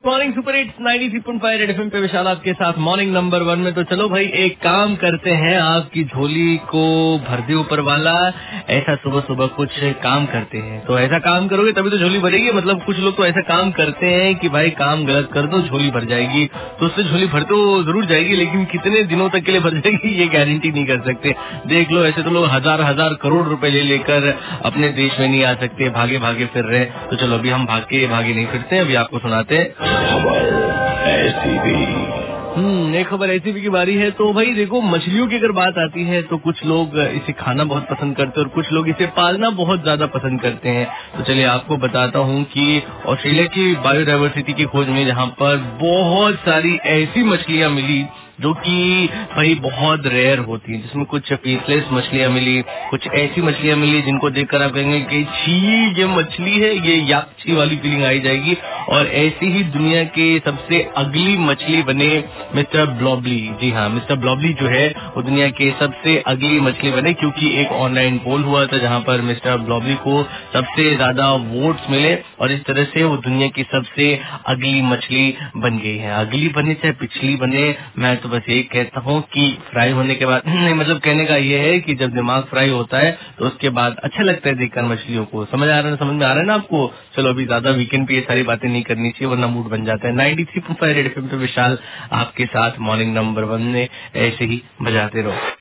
Morning super hits 93.5 red FM पे विशाल आपके साथ मॉर्निंग नंबर 1 में। तो चलो भाई एक काम करते हैं, आपकी झोली को भर दे ऊपर वाला। ऐसा सुबह सुबह कुछ काम करते हैं, तो ऐसा काम करोगे तभी तो झोली भरेगी। मतलब कुछ लोग तो ऐसा काम करते हैं कि भाई काम गलत कर दो झोली भर जाएगी, तो उससे झोली भर तो जरूर जाएगी, लेकिन कितने दिनों तक के लिए भर जाएगी ये गारंटी नहीं कर सकते। देख लो, ऐसे तो लोग हजार करोड़ रुपए ले लेकर अपने देश में नहीं आ सकते, भागे भागे फिर रहे। तो चलो अभी हम भागे नहीं फिरते, अभी आपको सुनाते हैं एक खबर ऐसी भी की बारी है। तो भाई देखो, मछलियों की अगर बात आती है तो कुछ लोग इसे खाना बहुत पसंद करते हैं और कुछ लोग इसे पालना बहुत ज्यादा पसंद करते हैं। तो चलिए आपको बताता हूँ कि ऑस्ट्रेलिया की बायोडायवर्सिटी की खोज में जहाँ पर बहुत सारी ऐसी मछलियाँ मिली जो कि भाई बहुत रेयर होती है, जिसमें कुछ फेसलेस मछलियाँ मिली, कुछ ऐसी मछलियाँ मिली जिनको देखकर आप कहेंगे कि छी ये मछली है, ये याची वाली फीलिंग आई जाएगी। और ऐसी ही दुनिया के सबसे अगली मछली बने मिस्टर ब्लॉबली। जी हाँ, मिस्टर ब्लॉबली जो है वो दुनिया के सबसे अगली मछली बने, क्योंकि एक ऑनलाइन पोल हुआ था जहाँ पर मिस्टर ब्लॉबली को सबसे ज्यादा वोट्स मिले और इस तरह से वो दुनिया की सबसे अगली मछली बन गई है। अगली बने चाहे पिछली बने, मैं तो बस यही कहता हूँ कि फ्राई होने के बाद नहीं, मतलब कहने का ये है कि जब दिमाग फ्राई होता है तो उसके बाद अच्छा लगता है देखकर मछलियों को। समझ में आ रहा है ना आपको? चलो अभी ज्यादा वीकेंड पे ये सारी बातें नहीं करनी चाहिए वरना मूड बन जाता है। 93.5 रेड एफएम पे विशाल आपके साथ मॉर्निंग नंबर 1 में ऐसे ही बजाते रहो।